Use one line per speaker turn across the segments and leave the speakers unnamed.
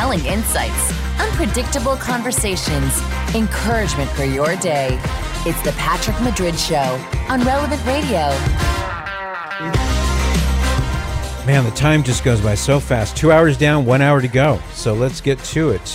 compelling insights, unpredictable conversations, encouragement for your day. It's the Patrick Madrid Show on Relevant Radio.
Man, the time just goes by so fast. 2 hours down, 1 hour to go. So let's get to it.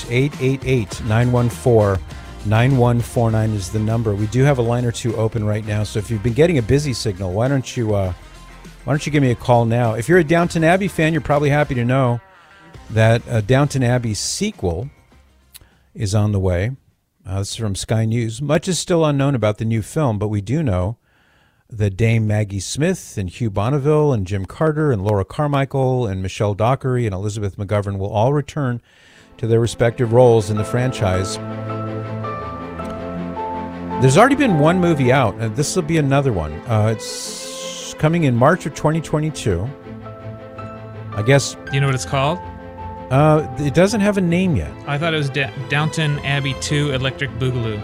888-914-9149 is the number. We do have a line or two open right now. So if you've been getting a busy signal, why don't you give me a call now? If you're a Downton Abbey fan, you're probably happy to know that Downton Abbey sequel is on the way. This is from Sky News. Much is still unknown about the new film, but we do know that Dame Maggie Smith and Hugh Bonneville and Jim Carter and Laura Carmichael and Michelle Dockery and Elizabeth McGovern will all return to their respective roles in the franchise. There's already been one movie out, and this will be another one. It's coming in March of 2022. I guess...
Do you know what it's called?
It doesn't have a name yet.
I thought it was Downton Abbey 2 Electric Boogaloo.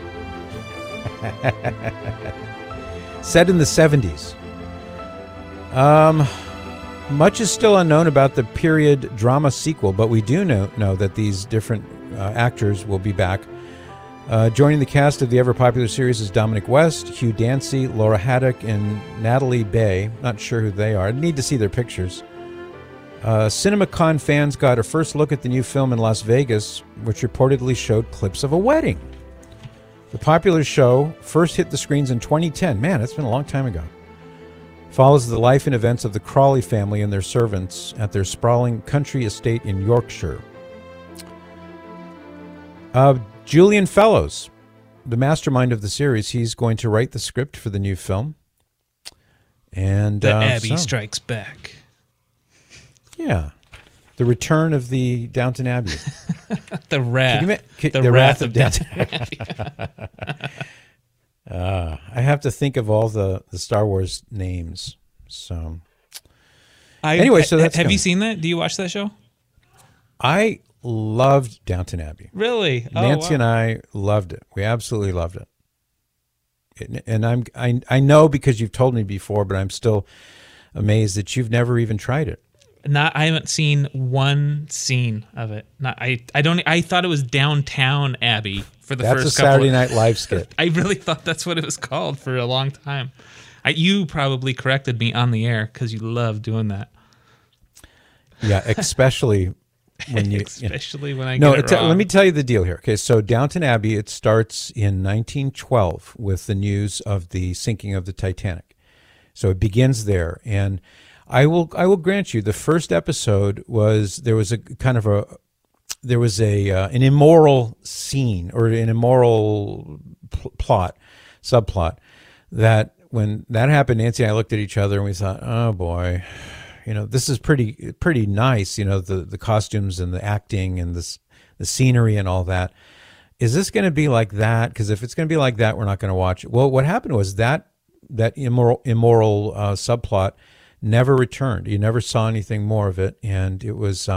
Set in the 70s. Much is still unknown about the period drama sequel, but we do know that these different actors will be back. Joining the cast of the ever-popular series is Dominic West, Hugh Dancy, Laura Haddock, and Natalie Bay. Not sure who they are. I need to see their pictures. CinemaCon fans got a first look at the new film in Las Vegas, which reportedly showed clips of a wedding. The popular show first hit the screens in 2010. Man, it's been a long time ago. Follows the life and events of the Crawley family and their servants at their sprawling country estate in Yorkshire. Julian Fellows, the mastermind of the series, he's going to write the script for the new film. And
The Abbey Strikes Back.
Yeah. The return of the Downton Abbey.
The Wrath.
The Wrath of Downton Abbey. I have to think of all the Star Wars names. So, anyway, so that's
have you seen that? Do you watch that show?
I loved Downton Abbey.
Really?
Nancy and I loved it. We absolutely loved it. And I know because you've told me before, but I'm still amazed that you've never even tried it.
I haven't seen one scene of it. I thought it was Downtown Abbey for the
That's
first
a Saturday Night Live skit.
I really thought that's what it was called for a long time. You probably corrected me on the air because you love doing that.
Yeah, especially when you...
especially when I
No,
get it wrong.
let me tell you the deal here. Okay, so Downton Abbey, it starts in 1912 with the news of the sinking of the Titanic. So it begins there, and I will grant you the first episode was an immoral scene or an immoral subplot that when that happened, Nancy and I looked at each other and we thought, oh boy, this is pretty nice, the costumes and the acting and the scenery and all that. Is this going to be like that? Because if it's going to be like that, we're not going to watch it. Well, what happened was that immoral subplot never returned. You never saw anything more of it, and it was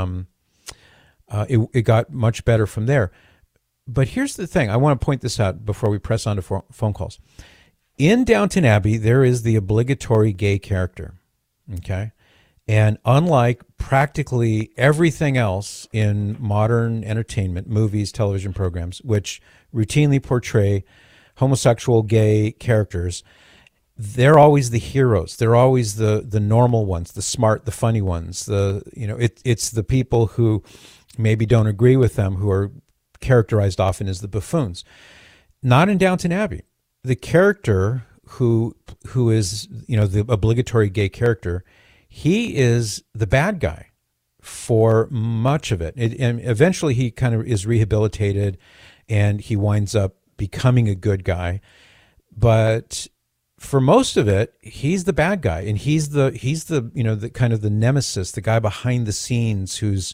it got much better from there. But here's the thing. I want to point this out before we press on to phone calls. In Downton Abbey, there is the obligatory gay character, okay? And unlike practically everything else in modern entertainment, movies, television programs, which routinely portray homosexual gay characters, they're always the heroes. They're always the normal ones, the smart, the funny ones. It's the people who maybe don't agree with them who are characterized often as the buffoons. Not in Downton Abbey. The character who is the obligatory gay character, he is the bad guy for much of it. And eventually he kind of is rehabilitated and he winds up becoming a good guy. But for most of it, he's the bad guy, and he's the the kind of the nemesis, the guy behind the scenes who's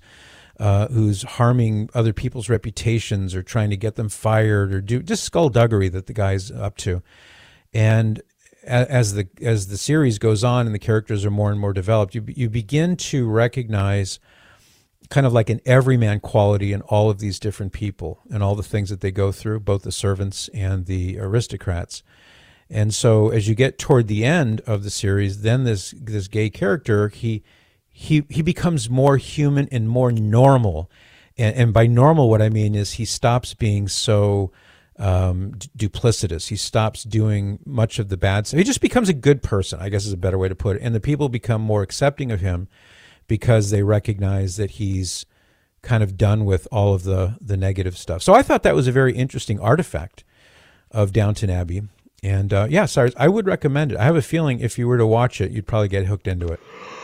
harming other people's reputations or trying to get them fired or do just skullduggery that the guy's up to. And as the series goes on and the characters are more and more developed, you begin to recognize kind of like an everyman quality in all of these different people and all the things that they go through, both the servants and the aristocrats. And so as you get toward the end of the series, then this gay character, he becomes more human and more normal And by normal, what I mean is he stops being so duplicitous. He stops doing much of the bad stuff. He just becomes a good person, I guess is a better way to put it. And the people become more accepting of him because they recognize that he's kind of done with all of the negative stuff. So I thought that was a very interesting artifact of Downton Abbey. And Cyrus, I would recommend it. I have a feeling if you were to watch it, you'd probably get hooked into it.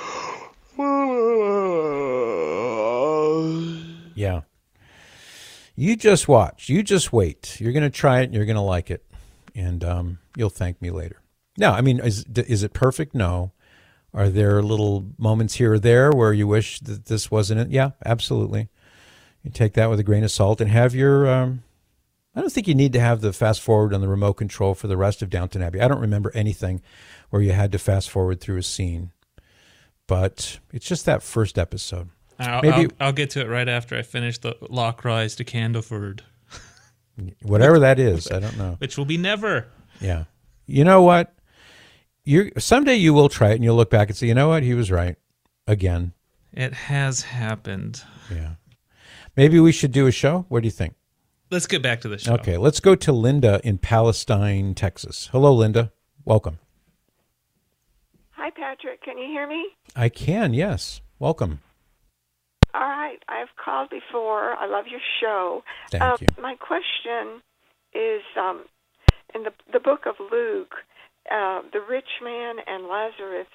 Yeah. You just watch. You just wait. You're going to try it and you're going to like it. And you'll thank me later. Now, I mean, is it perfect? No. Are there little moments here or there where you wish that this wasn't it? Yeah, absolutely. You take that with a grain of salt and have your... I don't think you need to have the fast forward on the remote control for the rest of Downton Abbey. I don't remember anything where you had to fast forward through a scene. But it's just that first episode.
I'll get to it right after I finish the Loch Rise to Candleford.
Whatever that is, I don't know.
Which will be never.
Yeah. You know what? Someday you will try it and you'll look back and say, you know what? He was right. Again.
It has happened.
Yeah. Maybe we should do a show. What do you think?
Let's get back to the show.
Okay. Let's go to Linda in Palestine, Texas. Hello, Linda. Welcome.
Hi, Patrick. Can you hear me?
I can, yes. Welcome.
All right. I've called before. I love your show.
Thank you.
My question is, in the book of Luke, the rich man and Lazarus,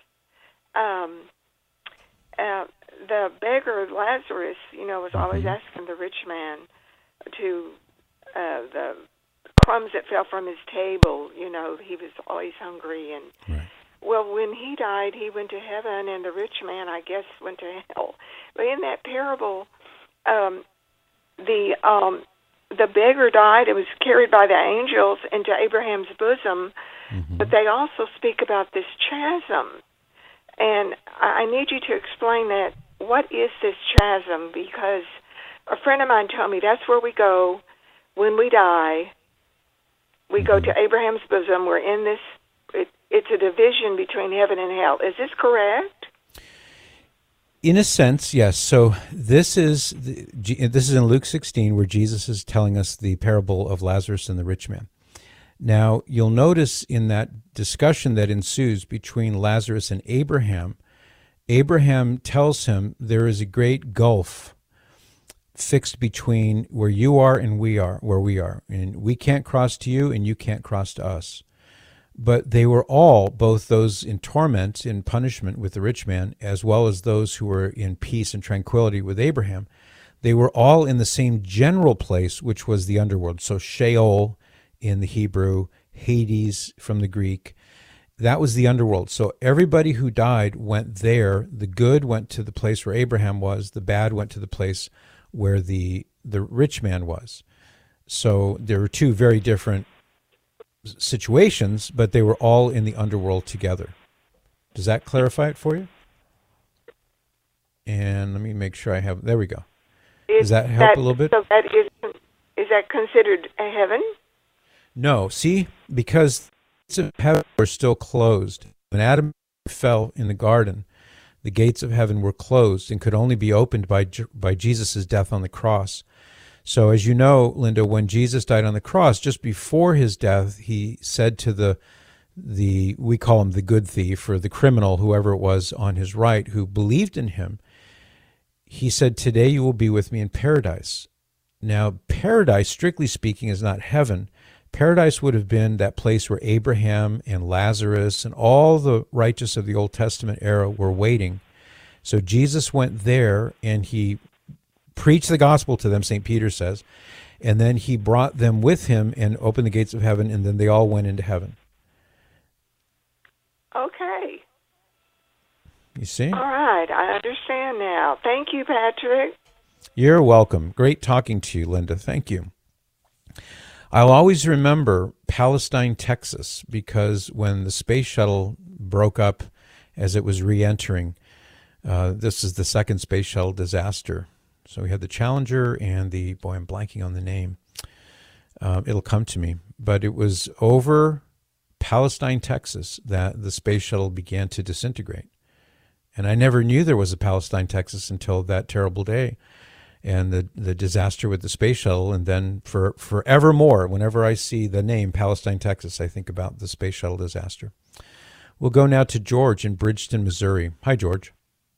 the beggar Lazarus, was always asking the rich man to the crumbs that fell from his table. He was always hungry. And
right.
Well, when he died, he went to heaven, and the rich man, I guess, went to hell. But in that parable, the beggar died and was carried by the angels into Abraham's bosom. But they also speak about this chasm. And I need you to explain that. What is this chasm? Because a friend of mine told me that's where we go when we die. We go to Abraham's bosom. We're in this. It's a division between heaven and hell. Is this correct?
In a sense, yes. So this is in Luke 16 where Jesus is telling us the parable of Lazarus and the rich man. Now, you'll notice in that discussion that ensues between Lazarus and Abraham, Abraham tells him there is a great gulf fixed between where you are and where we are. And we can't cross to you and you can't cross to us. But they were all, both those in torment, in punishment with the rich man, as well as those who were in peace and tranquility with Abraham, they were all in the same general place, which was the underworld. So Sheol in the Hebrew, Hades from the Greek, that was the underworld. So everybody who died went there. The good went to the place where Abraham was. The bad went to the place where the rich man was. So there were two very different situations, but they were all in the underworld together. Does that clarify it for you? And let me make sure I have. There we go. Does that help a little bit?
So is that considered a heaven?
No. See, because the gates of heaven were still closed. When Adam fell in the garden, the gates of heaven were closed and could only be opened by Jesus' death on the cross. So as you know, Linda, when Jesus died on the cross, just before his death, he said to the we call him the good thief, or the criminal, whoever it was on his right, who believed in him, he said, "Today you will be with me in paradise." Now, paradise, strictly speaking, is not heaven. Paradise would have been that place where Abraham and Lazarus and all the righteous of the Old Testament era were waiting. So Jesus went there and he preached the gospel to them, St. Peter says, and then he brought them with him and opened the gates of heaven, and then they all went into heaven.
Okay.
You see?
All right, I understand now. Thank you, Patrick.
You're welcome. Great talking to you, Linda. Thank you. I'll always remember Palestine, Texas, because when the space shuttle broke up as it was re-entering, this is the second space shuttle disaster. So we had the Challenger and I'm blanking on the name. It'll come to me. But it was over Palestine, Texas, that the space shuttle began to disintegrate. And I never knew there was a Palestine, Texas until that terrible day. and the disaster with the space shuttle, and then forevermore, whenever I see the name Palestine, Texas, I think about the space shuttle disaster. We'll go now to George in Bridgeton, Missouri. Hi, George.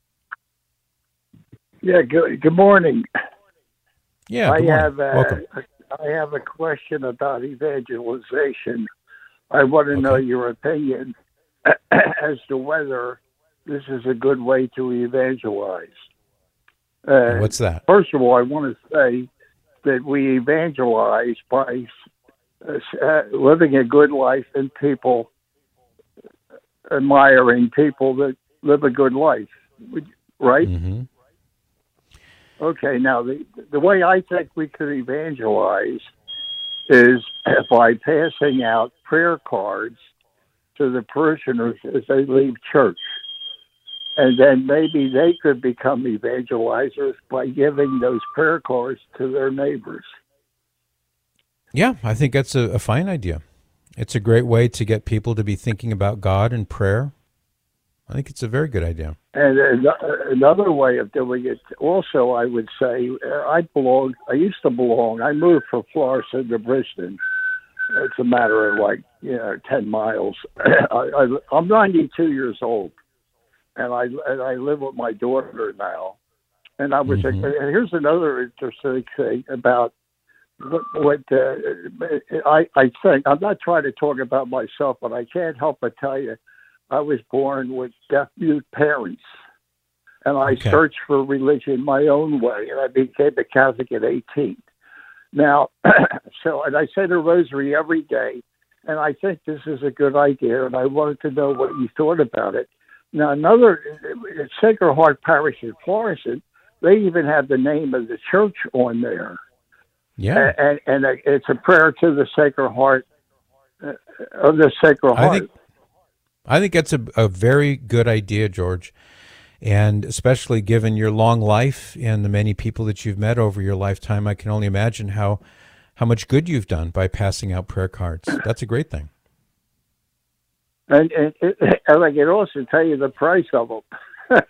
Yeah, good morning.
Yeah, good morning. Welcome.
I have a question about evangelization. I want to know your opinion as to whether this is a good way to evangelize.
What's that?
First of all, I want to say that we evangelize by living a good life and people admiring people that live a good life, right?
Mm-hmm.
Okay, now the way I think we could evangelize is by passing out prayer cards to the parishioners as they leave church. And then maybe they could become evangelizers by giving those prayer cards to their neighbors.
Yeah, I think that's a fine idea. It's a great way to get people to be thinking about God and prayer. I think it's a very good idea.
And another way of doing it, also, I would say, I moved from Florissant to Brisbane. It's a matter of 10 miles. I'm 92 years old, and I live with my daughter now. And I was here's another interesting thing about what I think. I'm not trying to talk about myself, but I can't help but tell you, I was born with deaf-mute parents, and I searched for religion my own way, and I became a Catholic at 18. Now, and I say the rosary every day, and I think this is a good idea, and I wanted to know what you thought about it. Now, Sacred Heart Parish in Florissant, they even have the name of the church on there.
Yeah.
And it's a prayer to the Sacred Heart, of the Sacred Heart.
I think that's a very good idea, George, and especially given your long life and the many people that you've met over your lifetime, I can only imagine how much good you've done by passing out prayer cards. That's a great thing.
And I can also tell you the price of them.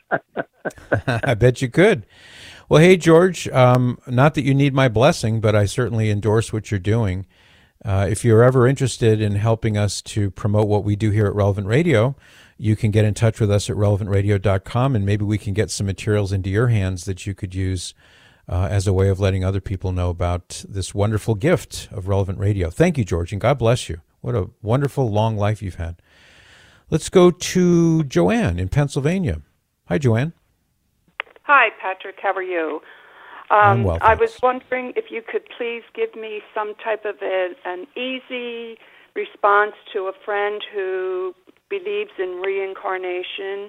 I bet you could. Well, hey, George, not that you need my blessing, but I certainly endorse what you're doing. If you're ever interested in helping us to promote what we do here at Relevant Radio, you can get in touch with us at relevantradio.com, and maybe we can get some materials into your hands that you could use as a way of letting other people know about this wonderful gift of Relevant Radio. Thank you, George, and God bless you. What a wonderful, long life you've had. Let's go to Joanne in Pennsylvania. Hi, Joanne.
Hi, Patrick. How are you?
I'm well,
I was wondering if you could please give me some type of an easy response to a friend who believes in reincarnation.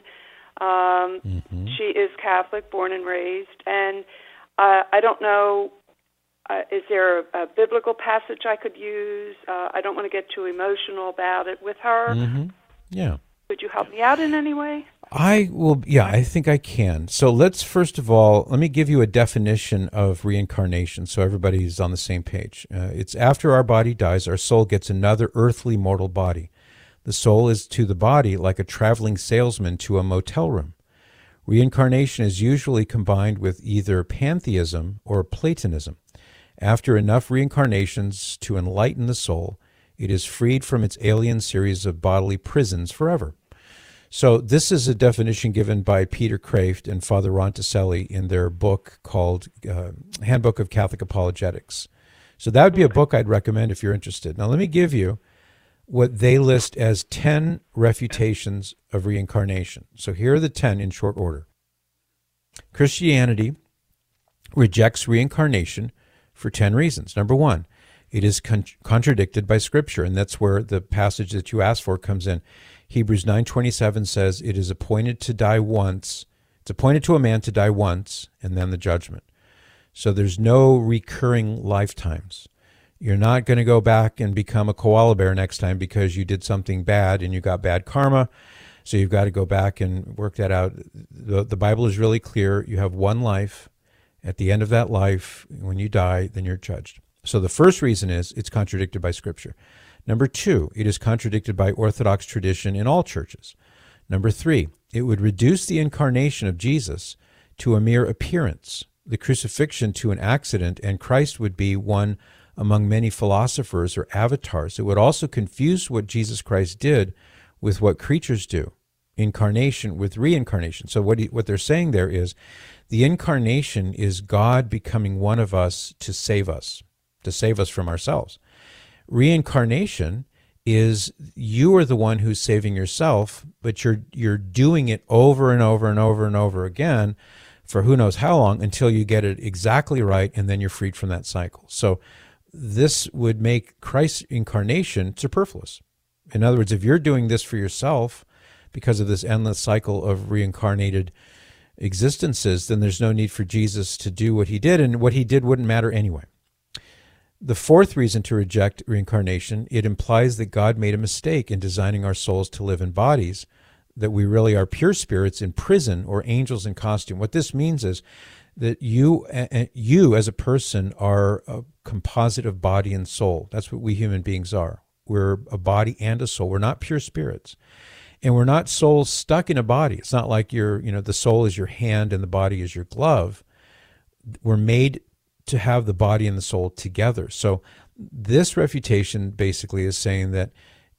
She is Catholic, born and raised, and I don't know, is there a biblical passage I could use? I don't want to get too emotional about it with her.
Yeah.
Could you help me out in any way?
I will. Yeah, I think I can. So let's first of all, let me give you a definition of reincarnation so everybody's on the same page. It's after our body dies, our soul gets another earthly mortal body. The soul is to the body like a traveling salesman to a motel room. Reincarnation is usually combined with either pantheism or Platonism. After enough reincarnations to enlighten the soul, it is freed from its alien series of bodily prisons forever. So this is a definition given by Peter Kraft and Father Ron Tiselli in their book called Handbook of Catholic Apologetics. So that would be a book I'd recommend if you're interested. Now let me give you what they list as 10 refutations of reincarnation. So here are the 10 in short order. Christianity rejects reincarnation for 10 reasons. Number 1, it is contradicted by Scripture, and that's where the passage that you asked for comes in. Hebrews 9:27 says, it is appointed to die once. It's appointed to a man to die once, and then the judgment. So there's no recurring lifetimes. You're not going to go back and become a koala bear next time because you did something bad and you got bad karma. So you've got to go back and work that out. The Bible is really clear. You have one life. At the end of that life, when you die, then you're judged. So the first reason is it's contradicted by Scripture. Number 2, it is contradicted by Orthodox tradition in all churches. Number 3, it would reduce the incarnation of Jesus to a mere appearance the crucifixion to an accident, and Christ would be one among many philosophers or avatars. It would also confuse what Jesus Christ did with what creatures do, incarnation with reincarnation. So what they're saying there is the incarnation is God becoming one of us to save us from ourselves. Reincarnation is you are the one who's saving yourself, but you're doing it over and over and over and over again for who knows how long until you get it exactly right, and then you're freed from that cycle. So this would make Christ's incarnation superfluous. In other words, if you're doing this for yourself because of this endless cycle of reincarnated existences, then there's no need for Jesus to do what he did, and what he did wouldn't matter anyway. The fourth reason to reject reincarnation, it implies that God made a mistake in designing our souls to live in bodies, that we really are pure spirits in prison or angels in costume. What this means is that you as a person are a composite of body and soul. That's what we human beings are. We're a body and a soul. We're not pure spirits. And we're not souls stuck in a body. It's not like the soul is your hand and the body is your glove. We're made to have the body and the soul together. So this refutation basically is saying that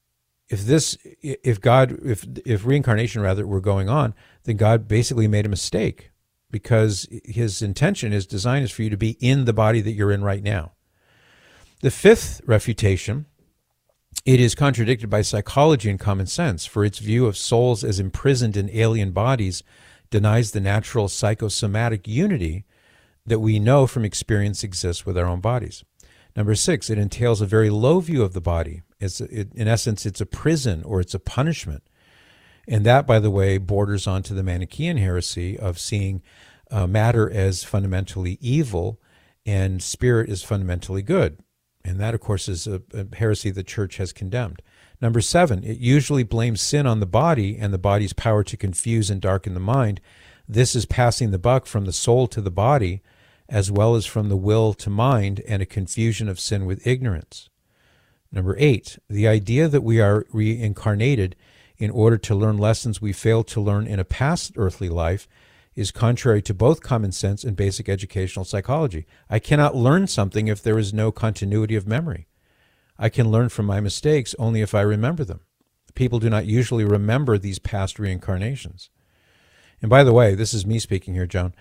if reincarnation were going on, then God basically made a mistake, because his intention, his design is for you to be in the body that you're in right now. The fifth refutation, it is contradicted by psychology and common sense, for its view of souls as imprisoned in alien bodies denies the natural psychosomatic unity that we know from experience exists with our own bodies. Number 6, it entails a very low view of the body. In essence, it's a prison or it's a punishment. And that, by the way, borders onto the Manichaean heresy of seeing matter as fundamentally evil and spirit as fundamentally good. And that, of course, is a heresy the Church has condemned. Number 7, it usually blames sin on the body and the body's power to confuse and darken the mind. This is passing the buck from the soul to the body, as well as from the will to mind, and a confusion of sin with ignorance. Number 8, the idea that we are reincarnated in order to learn lessons we failed to learn in a past earthly life is contrary to both common sense and basic educational psychology. I cannot learn something if there is no continuity of memory. I can learn from my mistakes only if I remember them. People do not usually remember these past reincarnations. And by the way, this is me speaking here, Joanne.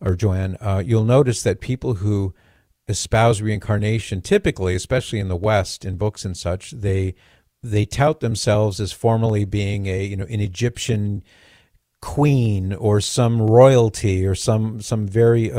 You'll notice that people who espouse reincarnation, typically, especially in the West, in books and such, they tout themselves as formerly being an Egyptian queen or some royalty or some very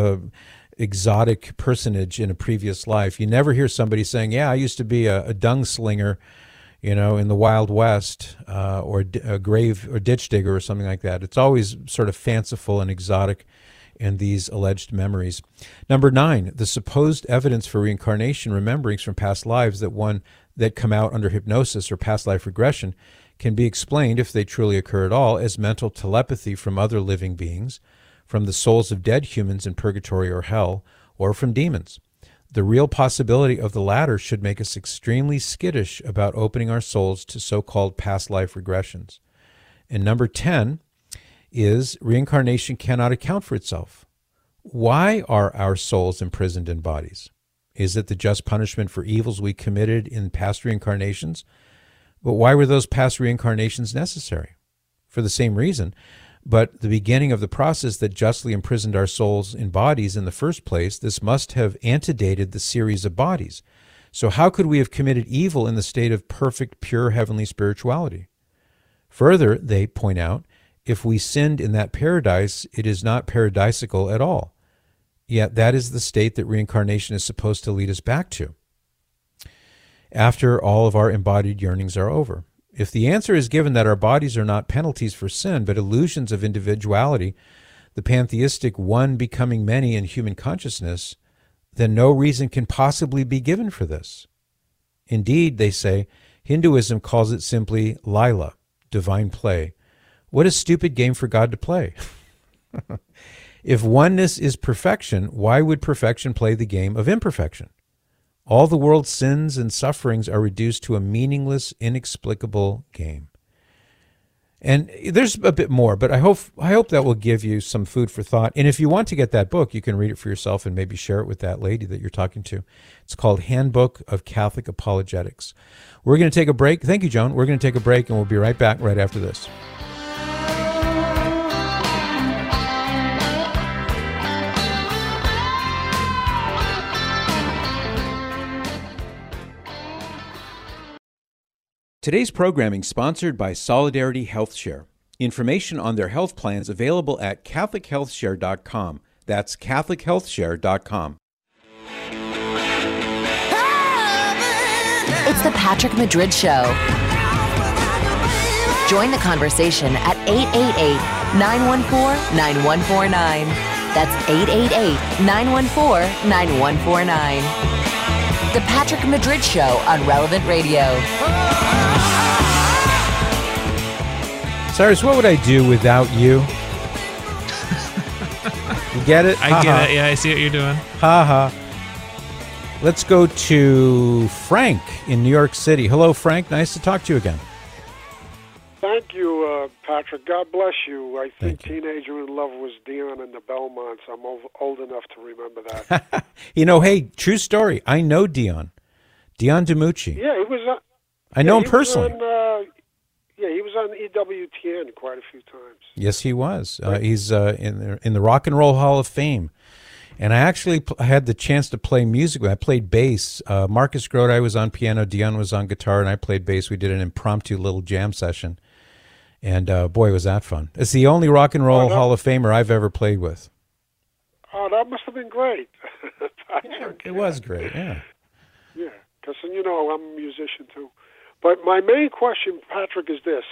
exotic personage in a previous life. You never hear somebody saying, "Yeah, I used to be a dung slinger, in the Wild West, or a grave or ditch digger or something like that." It's always sort of fanciful and exotic in these alleged memories. Number 9, the supposed evidence for reincarnation rememberings from past lives that come out under hypnosis or past life regression can be explained, if they truly occur at all, as mental telepathy from other living beings, from the souls of dead humans in purgatory or hell, or from demons. The real possibility of the latter should make us extremely skittish about opening our souls to so-called past life regressions. And number 10 is reincarnation cannot account for itself. Why are our souls imprisoned in bodies? Is it the just punishment for evils we committed in past reincarnations? But why were those past reincarnations necessary? For the same reason, but the beginning of the process that justly imprisoned our souls in bodies in the first place, this must have antedated the series of bodies. So how could we have committed evil in the state of perfect, pure heavenly spirituality? Further, they point out, if we sinned in that paradise, it is not paradisical at all. Yet that is the state that reincarnation is supposed to lead us back to, after all of our embodied yearnings are over. If the answer is given that our bodies are not penalties for sin, but illusions of individuality, the pantheistic one becoming many in human consciousness, then no reason can possibly be given for this. Indeed, they say, Hinduism calls it simply Lila, divine play. What a stupid game for God to play. If oneness is perfection, why would perfection play the game of imperfection? All the world's sins and sufferings are reduced to a meaningless, inexplicable game. And there's a bit more, but I hope that will give you some food for thought. And if you want to get that book, you can read it for yourself and maybe share it with that lady that you're talking to. It's called Handbook of Catholic Apologetics. We're going to take a break. Thank you, Joan. We're going to take a break, and we'll be right back right after this. Today's programming sponsored by Solidarity HealthShare. Information on their health plans available at CatholicHealthShare.com. That's CatholicHealthShare.com.
It's the Patrick Madrid Show. Join the conversation at 888-914-9149. That's 888-914-9149. The Patrick Madrid Show on Relevant Radio.
Cyrus, what would I do without you? You get it?
I get it. Yeah, I see what you're doing.
Ha ha. Let's go to Frank in New York City. Hello, Frank. Nice to talk to you again.
Thank you, Patrick. God bless you. I think
Thank you.
Teenager in Love was Dion and the Belmonts. I'm old enough to remember that.
Hey, true story. I know Dion DiMucci.
Yeah, he was.
I know him personally.
He was on EWTN quite a few times.
Yes, he was. He's in the Rock and Roll Hall of Fame. And I actually had the chance to play music. I played bass. Marcus Grodi was on piano, Dion was on guitar, and I played bass. We did an impromptu little jam session. And boy, was that fun. It's the only Rock and Roll Hall of Famer I've ever played with.
Oh, that must have been great.
It was great, yeah.
Yeah, because, I'm a musician too. But my main question, Patrick, is this.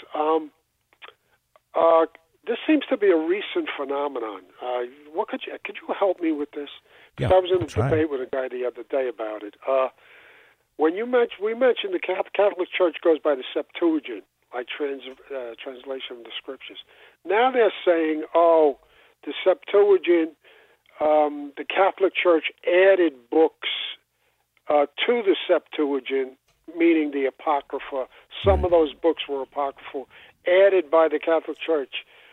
This seems to be a recent phenomenon. Could you help me with this? Because I was in a debate with a guy the other day about it. When we mentioned the Catholic Church goes by the Septuagint, like translation of the Scriptures. Now they're saying, the Septuagint, the Catholic Church added books to the Septuagint, meaning the Apocrypha. Some of those books were apocryphal, added by the Catholic Church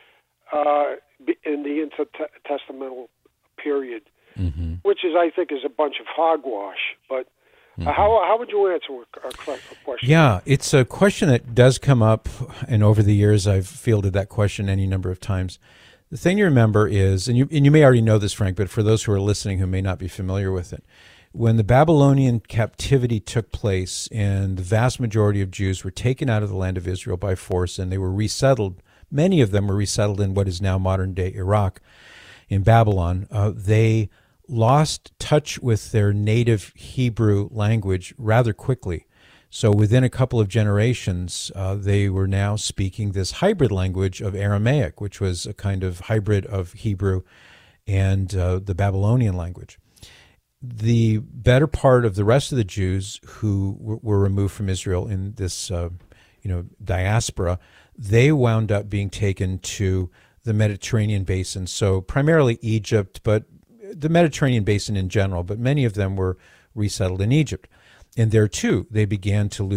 in the intertestamental period, which I think is a bunch of hogwash. But how would you answer a question?
Yeah, it's a question that does come up, and over the years I've fielded that question any number of times. The thing you remember is, and you may already know this, Frank, but for those who are listening who may not be familiar with it, when the Babylonian captivity took place and the vast majority of Jews were taken out of the land of Israel by force and they were resettled, many of them were resettled in what is now modern-day Iraq, in Babylon, they lost touch with their native Hebrew language rather quickly. So within a couple of generations, they were now speaking this hybrid language of Aramaic, which was a kind of hybrid of Hebrew and the Babylonian language. The better part of the rest of the Jews who were removed from Israel in this, diaspora, they wound up being taken to the Mediterranean basin. So primarily Egypt, but the Mediterranean basin in general, but many of them were resettled in Egypt. And there too, they began to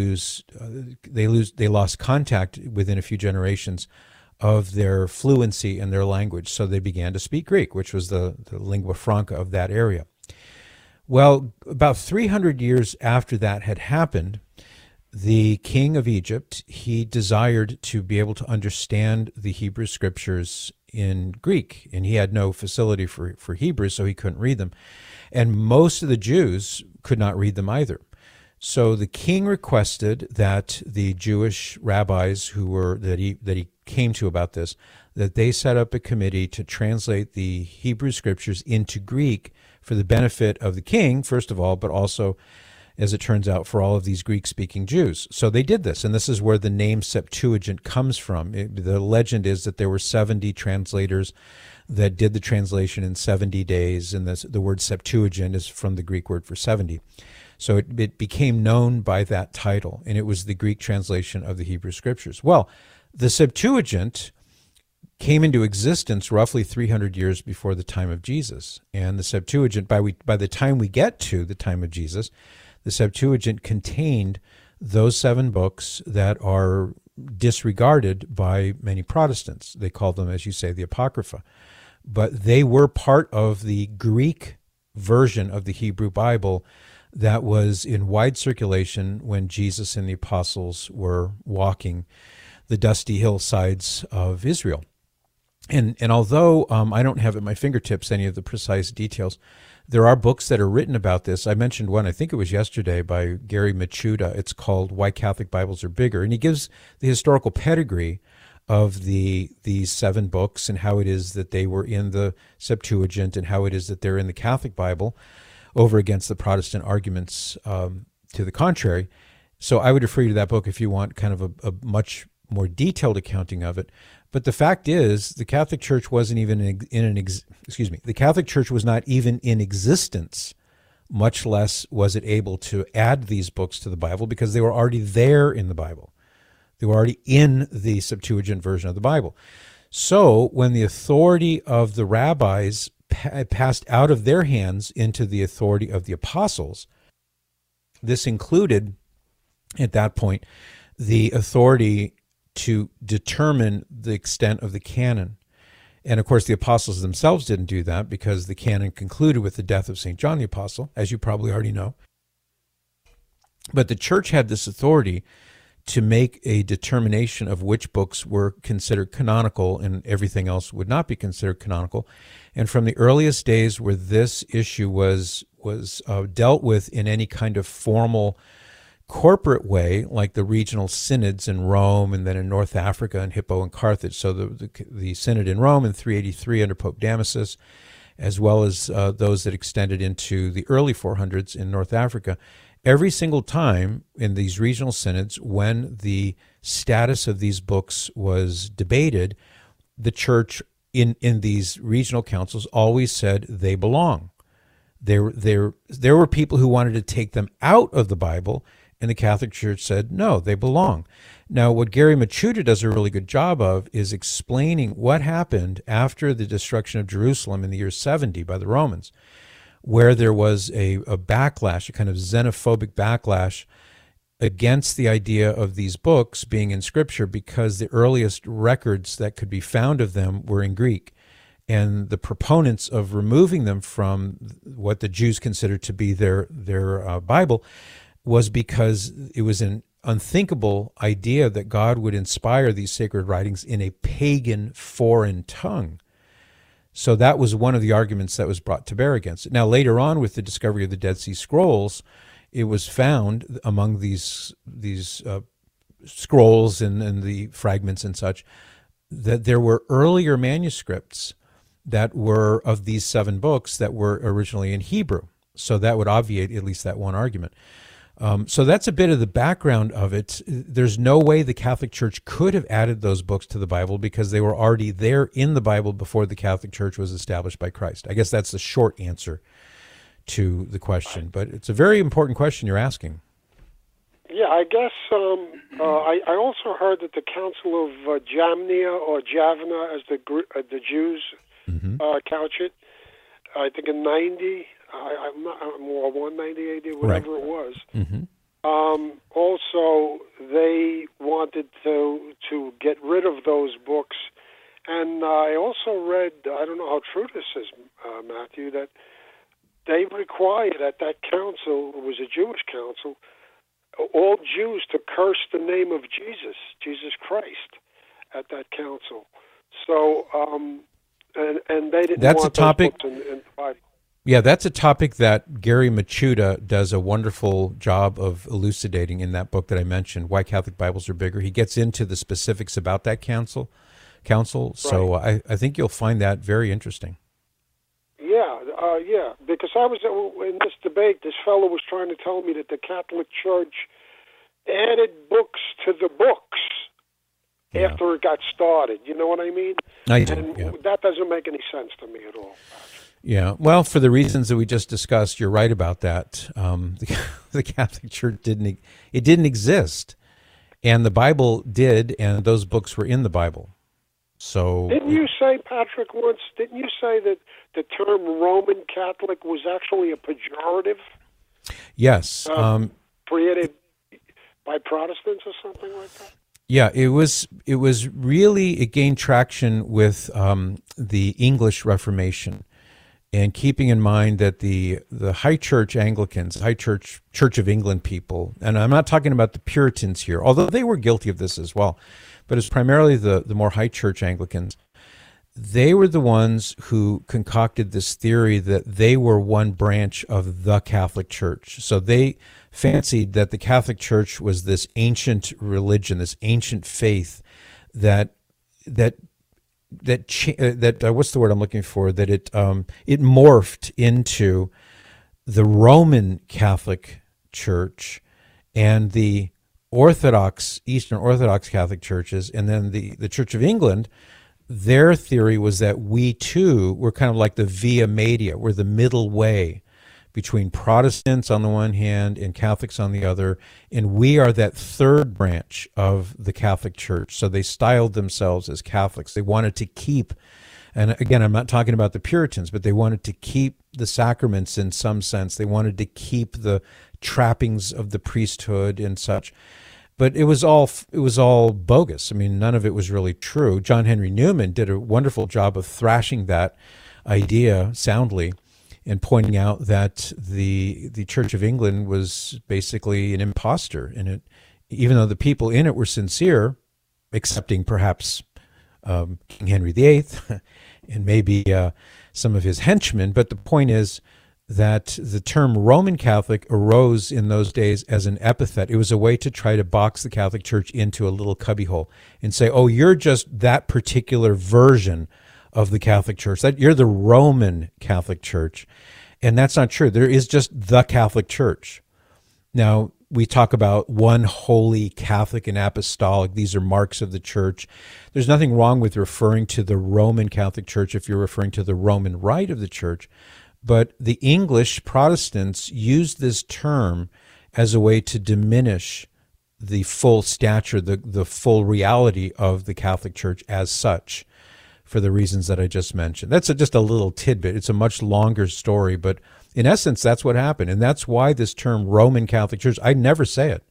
they lost contact within a few generations of their fluency in their language. So they began to speak Greek, which was the lingua franca of that area. Well, about 300 years after that had happened, the king of Egypt, he desired to be able to understand the Hebrew scriptures in Greek, and he had no facility for Hebrew, so he couldn't read them. And most of the Jews could not read them either. So the king requested that the Jewish rabbis that he came to about this, that they set up a committee to translate the Hebrew scriptures into Greek for the benefit of the king, first of all, but also, as it turns out, for all of these Greek-speaking Jews. So they did this, and this is where the name Septuagint comes from. The legend is that there were 70 translators that did the translation in 70 days, and the word Septuagint is from the Greek word for 70. So it became known by that title, and it was the Greek translation of the Hebrew Scriptures. Well, the Septuagint came into existence roughly 300 years before the time of Jesus. And the Septuagint, by the time we get to the time of Jesus, the Septuagint contained those 7 books that are disregarded by many Protestants. They call them, as you say, the Apocrypha. But they were part of the Greek version of the Hebrew Bible that was in wide circulation when Jesus and the apostles were walking the dusty hillsides of Israel. And although I don't have at my fingertips any of the precise details, there are books that are written about this. I mentioned one, I think it was yesterday, by Gary Michuta. It's called Why Catholic Bibles Are Bigger. And he gives the historical pedigree of these 7 books and how it is that they were in the Septuagint and how it is that they're in the Catholic Bible over against the Protestant arguments to the contrary. So I would refer you to that book if you want kind of a much more detailed accounting of it. But the fact is, the Catholic Church wasn't even the Catholic Church was not even in existence, much less was it able to add these books to the Bible, because they were already there in the Bible. They were already in the Septuagint version of the Bible. So when the authority of the rabbis passed out of their hands into the authority of the apostles, this included, at that point, the authority to determine the extent of the canon. And of course, the apostles themselves didn't do that, because the canon concluded with the death of St. John the Apostle, as you probably already know. But the church had this authority to make a determination of which books were considered canonical and everything else would not be considered canonical. And from the earliest days where this issue was dealt with in any kind of formal corporate way, like the regional synods in Rome and then in North Africa and Hippo and Carthage. So the synod in Rome in 383 under Pope Damasus, as well as those that extended into the early 400s in North Africa. Every single time in these regional synods, when the status of these books was debated, the church in these regional councils always said they belong. There were people who wanted to take them out of the Bible, and the Catholic Church said, no, they belong. Now, what Gary Michuta does a really good job of is explaining what happened after the destruction of Jerusalem in the year 70 by the Romans, where there was a backlash, a kind of xenophobic backlash against the idea of these books being in Scripture, because the earliest records that could be found of them were in Greek. And the proponents of removing them from what the Jews considered to be their Bible was because it was an unthinkable idea that God would inspire these sacred writings in a pagan foreign tongue. So that was one of the arguments that was brought to bear against it. Now, later on, with the discovery of the Dead Sea Scrolls, it was found among these scrolls and the fragments and such that there were earlier manuscripts that were of these 7 books that were originally in Hebrew. So that would obviate at least that one argument. So that's a bit of the background of it. There's no way the Catholic Church could have added those books to the Bible because they were already there in the Bible before the Catholic Church was established by Christ. I guess that's the short answer to the question, but it's a very important question you're asking.
Yeah, I guess I also heard that the Council of Jamnia or Javna, as the Jews couch it, I think in 90. I'm 190 AD, whatever it was. Also, they wanted to get rid of those books, and I also read, I don't know how true this is, Matthew, that they required at that council, it was a Jewish council, all Jews to curse the name of Jesus Christ, at that council. So, and they didn't want those books in the Bible.
Yeah, that's a topic that Gary Michuta does a wonderful job of elucidating in that book that I mentioned, Why Catholic Bibles Are Bigger. He gets into the specifics about that council. So I think you'll find that very interesting.
Yeah, because I was in this debate, this fellow was trying to tell me that the Catholic Church added books to the books after it got started. You know what I mean?
I do,
and that doesn't make any sense to me at all.
Yeah, well, for the reasons that we just discussed, you're right about that. The Catholic Church didn't exist, and the Bible did, and those books were in the Bible. So, didn't
you say, Patrick, once? Didn't you say that the term Roman Catholic was actually a pejorative?
Yes,
created by Protestants or something like that.
Yeah, it was really, it gained traction with the English Reformation, and keeping in mind that the High Church Anglicans, High Church of England people, and I'm not talking about the Puritans here, although they were guilty of this as well, but it's primarily the more High Church Anglicans. They were the ones who concocted this theory that they were one branch of the Catholic Church. So they fancied that the Catholic Church was this ancient religion, this ancient faith that what's the word I'm looking for? That it morphed into the Roman Catholic Church and the Orthodox, Eastern Orthodox Catholic churches, and then the Church of England. Their theory was that we too were kind of like the via media, we're the middle way between Protestants on the one hand and Catholics on the other, and we are that third branch of the Catholic Church. So they styled themselves as Catholics. They wanted to keep, and again, I'm not talking about the Puritans, but they wanted to keep the sacraments in some sense. They wanted to keep the trappings of the priesthood and such. But it was all bogus. I mean, none of it was really true. John Henry Newman did a wonderful job of thrashing that idea soundly and pointing out that the Church of England was basically an imposter in it, even though the people in it were sincere, excepting perhaps King Henry VIII and maybe some of his henchmen. But the point is that the term Roman Catholic arose in those days as an epithet. It was a way to try to box the Catholic Church into a little cubbyhole and say, oh, you're just that particular version of the Catholic Church, that you're the Roman Catholic Church. And that's not true. There is just the Catholic Church. Now, we talk about one holy Catholic and apostolic. These are marks of the church. There's nothing wrong with referring to the Roman Catholic Church if you're referring to the Roman rite of the church. But the English Protestants used this term as a way to diminish the full stature, the full reality of the Catholic Church as such, for the reasons that I just mentioned. That's just a little tidbit. It's a much longer story, but in essence, that's what happened. And that's why this term Roman Catholic Church, I never say it.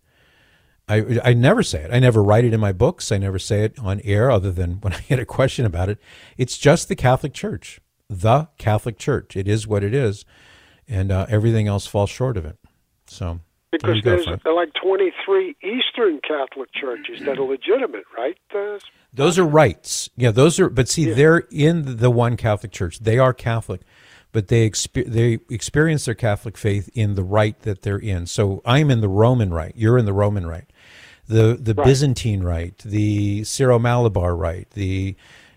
I never say it. I never write it in my books. I never say it on air other than when I get a question about it. It's just the Catholic Church. The Catholic Church. It is what it is, and everything else falls short of it. So
because there's like 23 Eastern Catholic churches that are legitimate, right?
Those are rites. Yeah, those are. But see, they're in the one Catholic Church. They are Catholic, but they experience their Catholic faith in the rite that they're in. So I'm in the Roman rite. You're in the Roman rite. The right. Byzantine rite, the Syro-Malabar rite, the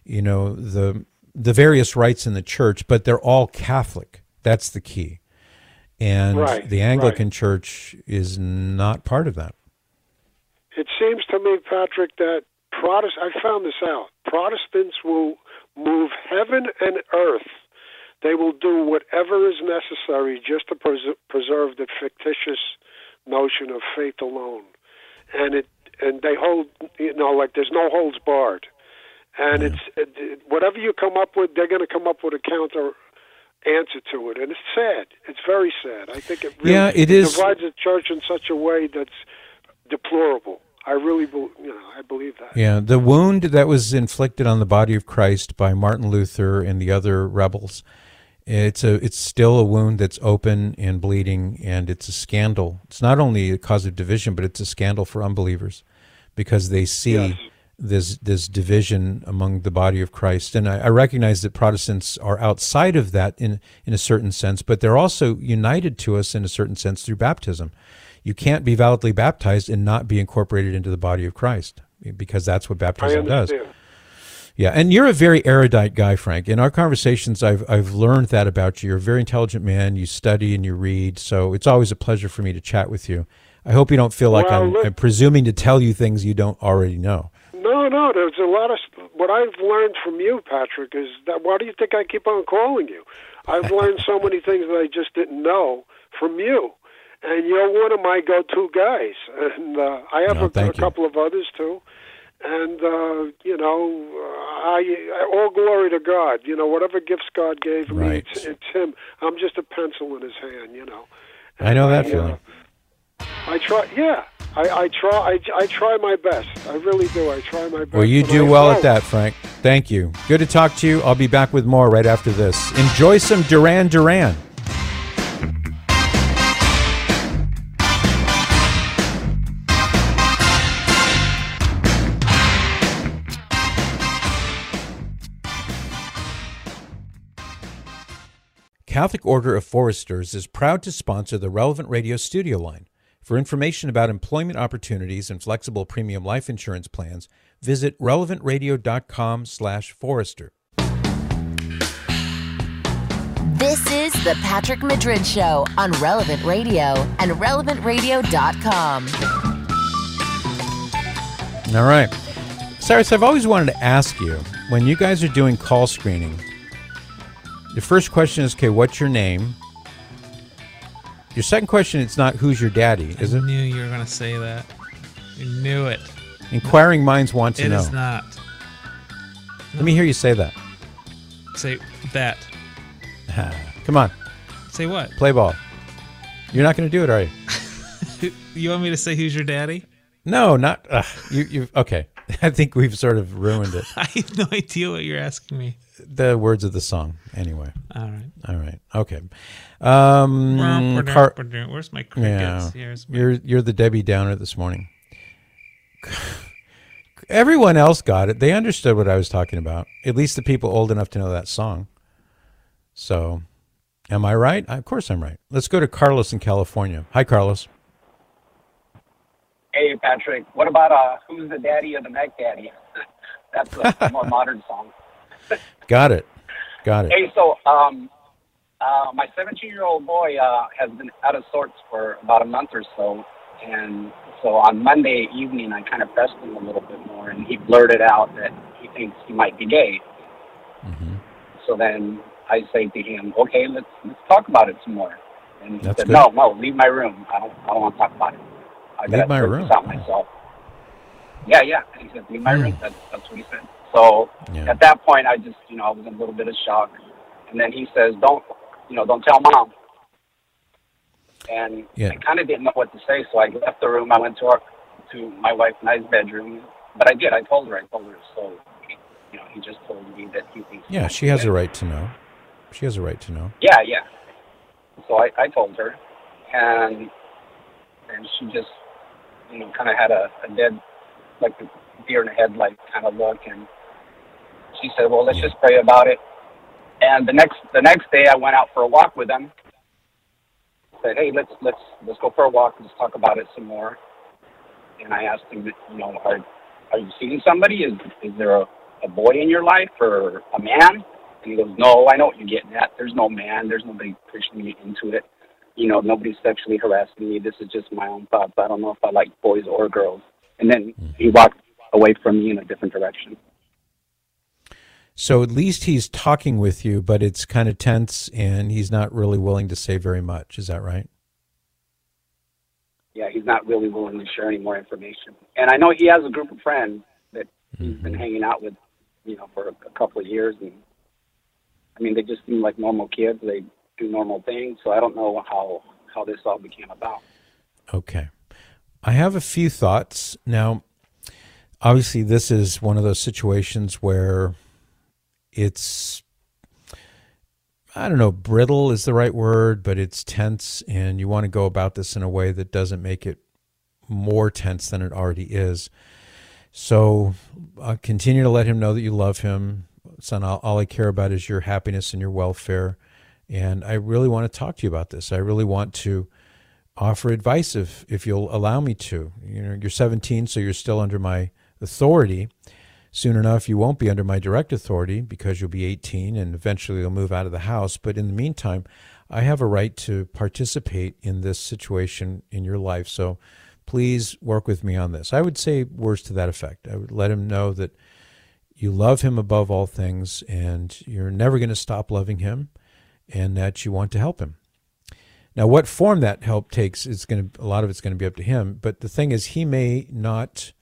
various rites in the church, but they're all Catholic. That's the key. And the Anglican Church is not part of that.
It seems to me, Patrick, that I found this out. Protestants will move heaven and earth. They will do whatever is necessary just to preserve the fictitious notion of faith alone. And they hold, like there's no holds barred. And it's whatever you come up with, they're going to come up with a counter answer to it, and it's sad. It's very sad. I think it really
it is.
Divides the church in such a way that's deplorable. I really, I believe that.
Yeah, the wound that was inflicted on the body of Christ by Martin Luther and the other rebels, it's still a wound that's open and bleeding, and it's a scandal. It's not only a cause of division, but it's a scandal for unbelievers because they see this division among the body of Christ. And I recognize that Protestants are outside of that in a certain sense, but they're also united to us in a certain sense through baptism. You can't be validly baptized and not be incorporated into the body of Christ, because that's what baptism does. Yeah, and you're a very erudite guy, Frank. In our conversations, I've learned that about you. You're a very intelligent man. You study and you read, so it's always a pleasure for me to chat with you. I hope you don't feel like I'm presuming to tell you things you don't already know.
No, there's a lot of what I've learned from you, Patrick, is that why do you think I keep on calling you? I've learned so many things that I just didn't know from you. And you're one of my go-to guys. And I have a couple of others, too. And, all glory to God. Whatever gifts God gave me, it's him. I'm just a pencil in his hand,
I know that feeling.
I try, I try my best. I really do. I try my best.
Well, you do well at that, Frank. Thank you. Good to talk to you. I'll be back with more right after this. Enjoy some Duran Duran. Catholic Order of Foresters is proud to sponsor the Relevant Radio studio line. For information about employment opportunities and flexible premium life insurance plans, visit relevantradio.com/forester.
This is the Patrick Madrid Show on Relevant Radio and relevantradio.com.
All right. Cyrus, I've always wanted to ask you, when you guys are doing call screening, the first question is, okay, what's your name? Your second question, it's not who's your daddy, is it?
I knew you were going to say that. You knew it.
Inquiring minds want to know.
It is not.
Let me hear you say that.
Say that.
Come on.
Say what?
Play ball. You're not going to do it, are you?
You want me to say who's your daddy?
No, not... you. Okay. I think we've sort of ruined it.
I have no idea what you're asking me.
The words of the song, anyway.
All right.
Okay.
Where's my crickets?
Yeah. You're the Debbie Downer this morning. Everyone else got it. They understood what I was talking about. At least the people old enough to know that song. So, am I right? Of course I'm right. Let's go to Carlos in California. Hi, Carlos.
Hey, Patrick. What about Who's the Daddy of the Mac Daddy? That's a more modern song.
Got it.
Hey, so my 17-year-old boy has been out of sorts for about a month or so. And so on Monday evening, I kind of pressed him a little bit more, and he blurted out that he thinks he might be gay. Mm-hmm. So then I say to him, okay, let's talk about it some more. And he said, no, leave my room. I don't want to talk about it. I
leave my room.
Out myself. Yeah. And he said, leave my room. That's what he said. So at that point, I just, I was in a little bit of shock. And then he says, don't tell Mom. And I kind of didn't know what to say, so I left the room. I went to my wife and I's bedroom. But I did. I told her. So, he just told me that he thinks...
Yeah, she has a right to know. She has a right to know.
Yeah. So I told her. And she just, kind of had a dead, like a deer in the headlight kind of look. And she said, well, let's just pray about it. And the next day, I went out for a walk with them. Said, hey, let's go for a walk. Let's talk about it some more. And I asked him, are you seeing somebody? Is there a boy in your life or a man? And he goes, no, I know what you're getting at. There's no man. There's nobody pushing me into it. Nobody's sexually harassing me. This is just my own thoughts. I don't know if I like boys or girls. And then he walked away from me in a different direction.
So at least he's talking with you, but it's kind of tense, and he's not really willing to say very much. Is that right?
Yeah, he's not really willing to share any more information. And I know he has a group of friends that he's been hanging out with, for a couple of years. And I mean, they just seem like normal kids. They do normal things. So I don't know how this all became about.
Okay. I have a few thoughts. Now, obviously, this is one of those situations where it's, I don't know, brittle is the right word, but it's tense, and you want to go about this in a way that doesn't make it more tense than it already is. So continue to let him know that you love him. Son, all I care about is your happiness and your welfare, and I really want to talk to you about this. I really want to offer advice if you'll allow me to. You're 17, so you're still under my authority. Soon enough, you won't be under my direct authority because you'll be 18 and eventually you'll move out of the house. But in the meantime, I have a right to participate in this situation in your life. So please work with me on this. I would say words to that effect. I would let him know that you love him above all things and you're never going to stop loving him and that you want to help him. Now, what form that help takes, a lot of it's going to be up to him. But the thing is, he may not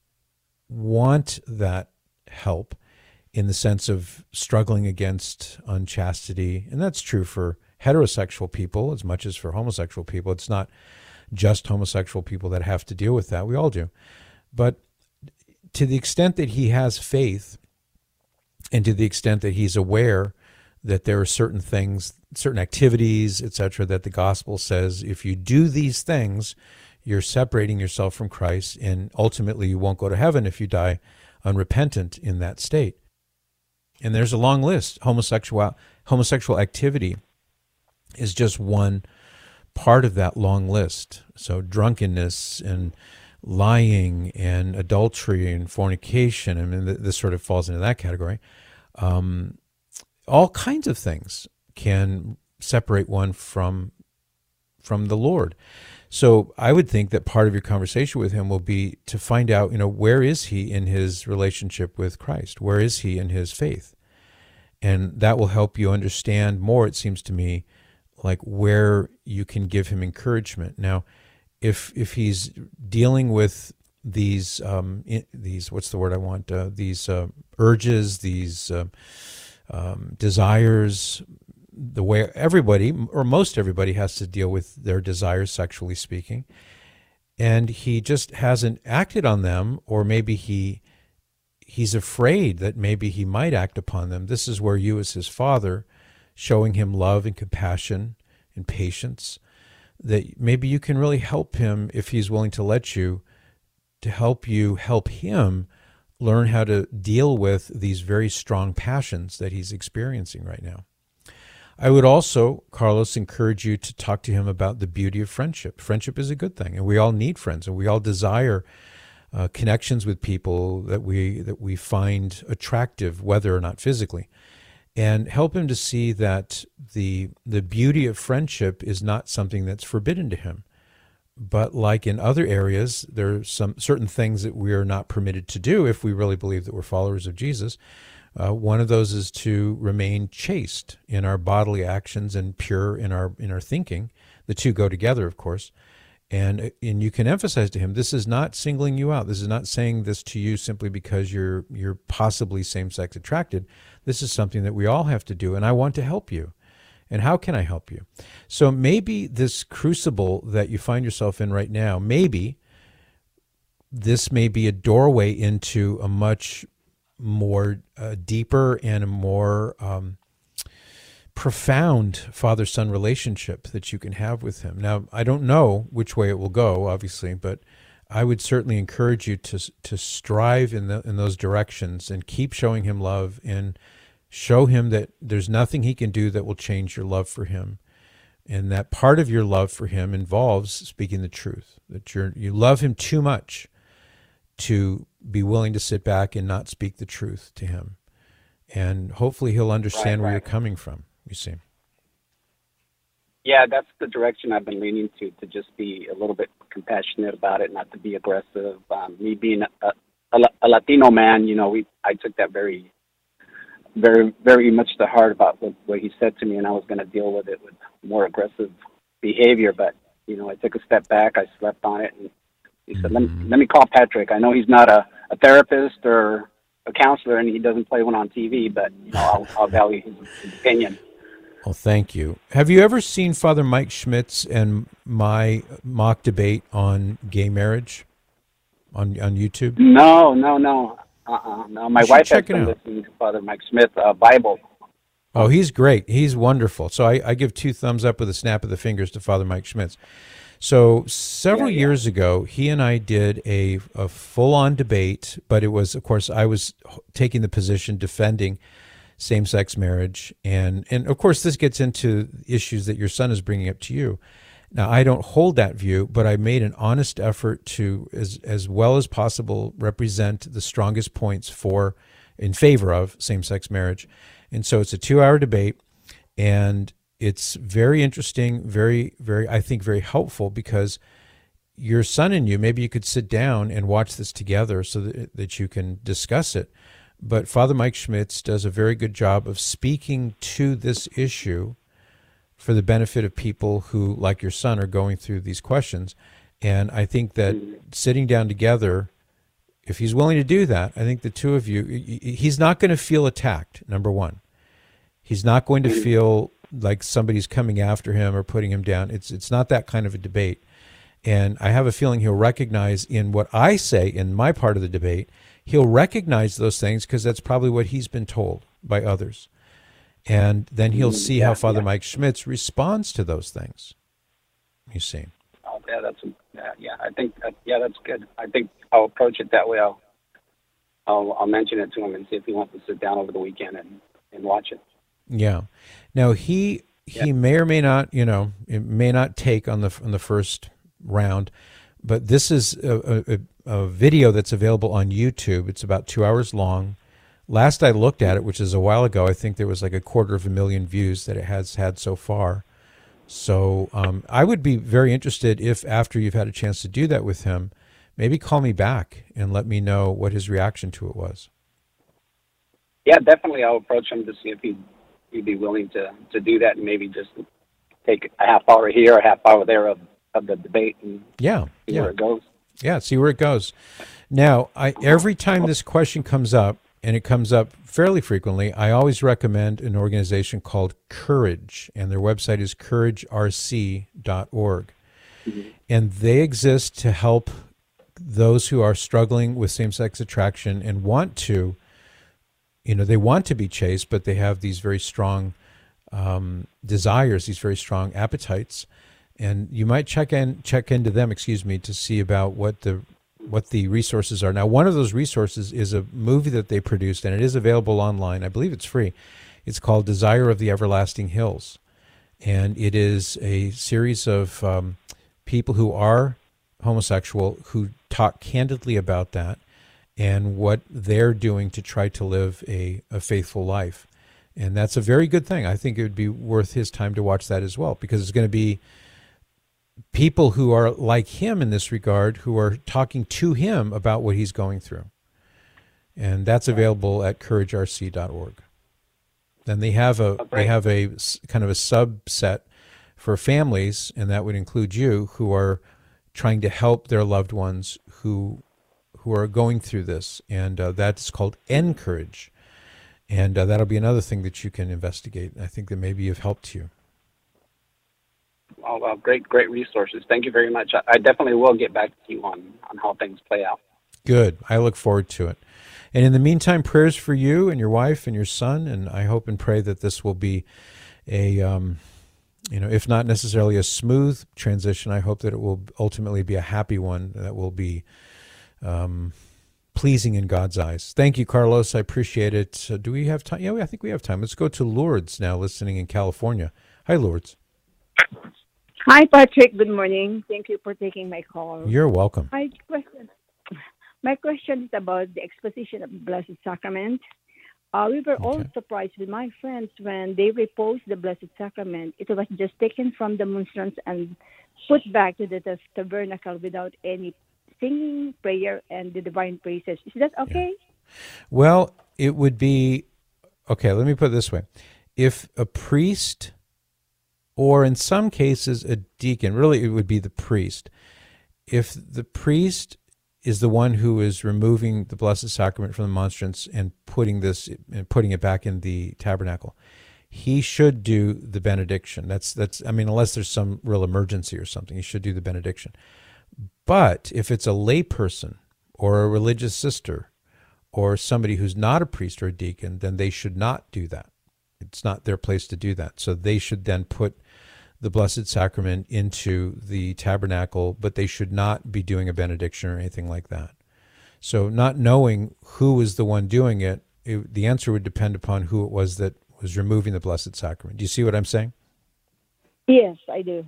want that help in the sense of struggling against unchastity. And that's true for heterosexual people as much as for homosexual people. It's not just homosexual people that have to deal with that. We all do. But to the extent that he has faith, and to the extent that he's aware that there are certain things, certain activities, etc., that the gospel says, if you do these things, you're separating yourself from Christ, and ultimately you won't go to heaven if you die unrepentant in that state. And there's a long list. Homosexual activity is just one part of that long list. So drunkenness and lying and adultery and fornication, I mean, this sort of falls into that category. All kinds of things can separate one from the Lord. So I would think that part of your conversation with him will be to find out, where is he in his relationship with Christ? Where is he in his faith? And that will help you understand more, it seems to me, like where you can give him encouragement. Now, if he's dealing with these what's the word I want? These urges, these desires, the way everybody, or most everybody, has to deal with their desires, sexually speaking, and he just hasn't acted on them, or maybe he's afraid that maybe he might act upon them. This is where you, as his father, showing him love and compassion and patience, that maybe you can really help him, if he's willing to let you, to help you help him learn how to deal with these very strong passions that he's experiencing right now. I would also, Carlos, encourage you to talk to him about the beauty of friendship. Friendship is a good thing, and we all need friends, and we all desire connections with people that we find attractive, whether or not physically. And help him to see that the beauty of friendship is not something that's forbidden to him. But like in other areas, there are some certain things that we are not permitted to do if we really believe that we're followers of Jesus. One of those is to remain chaste in our bodily actions and pure in our thinking. The two go together, of course. And you can emphasize to him, this is not singling you out. This is not saying this to you simply because you're possibly same-sex attracted. This is something that we all have to do, and I want to help you. And how can I help you? So maybe this crucible that you find yourself in right now, maybe this may be a doorway into a much more deeper and a more profound father-son relationship that you can have with him. Now, I don't know which way it will go, obviously, but I would certainly encourage you to strive in those directions and keep showing him love and show him that there's nothing he can do that will change your love for him. And that part of your love for him involves speaking the truth, that you love him too much to be willing to sit back and not speak the truth to him. And hopefully he'll understand where you're coming from, you see.
Yeah, that's the direction I've been leaning to just be a little bit compassionate about it, not to be aggressive. Me being a Latino man, I took that very, very, very much to heart about what he said to me, and I was going to deal with it with more aggressive behavior. But, I took a step back, I slept on it, and he said, let me call Patrick. I know he's not a therapist or a counselor, and he doesn't play one on TV, but I'll value his opinion.
Well, thank you. Have you ever seen Father Mike Schmitz and my mock debate on gay marriage on YouTube?
No. No, my wife has been listening to Father Mike Smith, Bible.
Oh, he's great. He's wonderful. So I give 2 thumbs up with a snap of the fingers to Father Mike Schmitz. So several years ago, he and I did a full-on debate, but it was, of course, I was taking the position defending same-sex marriage. And of course, this gets into issues that your son is bringing up to you. Now, I don't hold that view, but I made an honest effort to, as well as possible, represent the strongest points in favor of same-sex marriage. And so it's a 2-hour debate, and it's very interesting, very, very, I think, very helpful, because your son and you, maybe you could sit down and watch this together so that you can discuss it. But Father Mike Schmitz does a very good job of speaking to this issue for the benefit of people who, like your son, are going through these questions. And I think that sitting down together, if he's willing to do that, I think the two of you, he's not going to feel attacked, number one. He's not going to feel like somebody's coming after him or putting him down. It's not that kind of a debate. And I have a feeling he'll recognize in what I say in my part of the debate, he'll recognize those things because that's probably what he's been told by others. And then he'll see how Father Mike Schmitz responds to those things. You see.
Oh, yeah, I think that's good. I think I'll approach it that way. I'll mention it to him and see if he wants to sit down over the weekend and watch it.
Yeah. Now he may or may not, it may not take on the first round, but this is a video that's available on YouTube. It's about 2 hours long. Last I looked at it, which is a while ago, I think there was like 250,000 views that it has had so far. So I would be very interested if after you've had a chance to do that with him, maybe call me back and let me know what his reaction to it was.
Yeah, definitely. I'll approach him to see if he'd be willing to do that and maybe just take a half hour here, a half hour there of the debate and see where it goes.
Yeah, see where it goes. Now, every time this question comes up, and it comes up fairly frequently, I always recommend an organization called Courage, and their website is couragerc.org. Mm-hmm. And they exist to help those who are struggling with same-sex attraction and want to, they want to be chaste, but they have these very strong desires, these very strong appetites. And you might check into them, to see about what the resources are. Now, one of those resources is a movie that they produced, and it is available online. I believe it's free. It's called Desire of the Everlasting Hills. And it is a series of people who are homosexual who talk candidly about that and what they're doing to try to live a faithful life. And that's a very good thing. I think it would be worth his time to watch that as well, because it's going to be people who are like him in this regard, who are talking to him about what he's going through. And that's available at couragerc.org. Then they have a kind of a subset for families, and that would include you, who are trying to help their loved ones who are going through this. And that's called Encourage. And that'll be another thing that you can investigate. I think that maybe have helped you.
Oh, well, great resources. Thank you very much. I definitely will get back to you on how things play out.
Good. I look forward to it. And in the meantime, prayers for you and your wife and your son. And I hope and pray that this will be a, if not necessarily a smooth transition, I hope that it will ultimately be a happy one that will be pleasing in God's eyes. Thank you, Carlos. I appreciate it. Do we have time? Yeah, I think we have time. Let's go to Lourdes now, listening in California. Hi, Lourdes.
Hi, Patrick. Good morning. Thank you for taking my call.
You're welcome.
My question is about the exposition of the Blessed Sacrament. We were all surprised with my friends when they reposed the Blessed Sacrament. It was just taken from the monstrance and put back to the tabernacle without any singing, prayer, and the divine praises. Is that okay? Yeah.
Well, it would be, okay, let me put it this way. If a priest, or in some cases a deacon, really it would be the priest. If the priest is the one who is removing the Blessed Sacrament from the monstrance and putting it back in the tabernacle, he should do the benediction. That's unless there's some real emergency or something, he should do the benediction. But if it's a lay person or a religious sister or somebody who's not a priest or a deacon, then they should not do that. It's not their place to do that. So they should then put the Blessed Sacrament into the tabernacle, but they should not be doing a benediction or anything like that. So not knowing who is the one doing it, the answer would depend upon who it was that was removing the Blessed Sacrament. Do you see what I'm saying?
Yes, I do.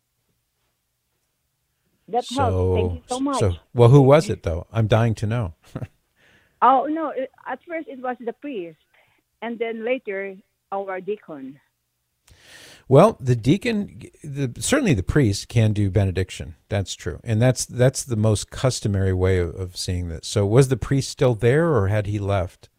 That helps. Thank you so much.
Well, who was it, though? I'm dying to know.
Oh, no. At first, it was the priest, and then later, our deacon.
Well, the deacon, certainly the priest can do benediction. That's true. And that's the most customary way of seeing this. So was the priest still there, or had he left?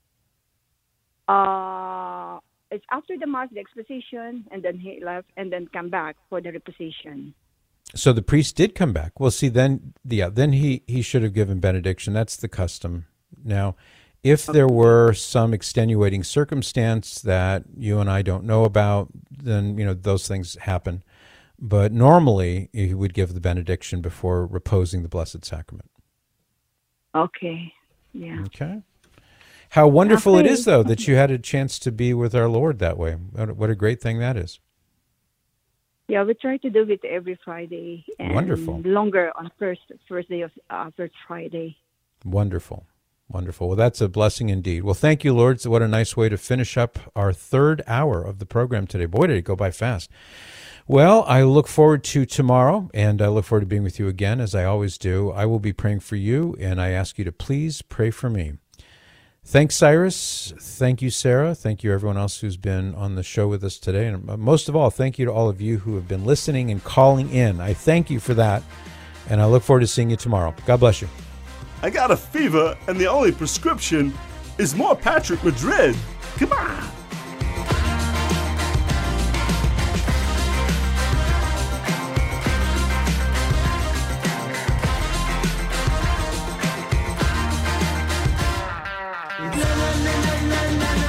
It's after the Mass, the exposition, and then he left, and then come back for the reposition.
So the priest did come back. Well, see, then he should have given benediction. That's the custom. Now, if there were some extenuating circumstance that you and I don't know about, then, those things happen. but normally he would give the benediction before reposing the Blessed Sacrament.
Okay. Yeah.
Okay. How wonderful it is, though, that you had a chance to be with our Lord that way. What a great thing that is.
Yeah, we try to do it every Friday. And
wonderful.
Longer on first day of first Friday.
Wonderful. Wonderful. Well, that's a blessing indeed. Well, thank you, Lord. So what a nice way to finish up our third hour of the program today. Boy, did it go by fast. Well, I look forward to tomorrow, and I look forward to being with you again, as I always do. I will be praying for you, and I ask you to please pray for me. Thanks, Cyrus. Thank you, Sarah. Thank you, everyone else who's been on the show with us today. And most of all, thank you to all of you who have been listening and calling in. I thank you for that, and I look forward to seeing you tomorrow. God bless you.
I got a fever, and the only prescription is more Patrick Madrid. Come on.
Na na na na na na.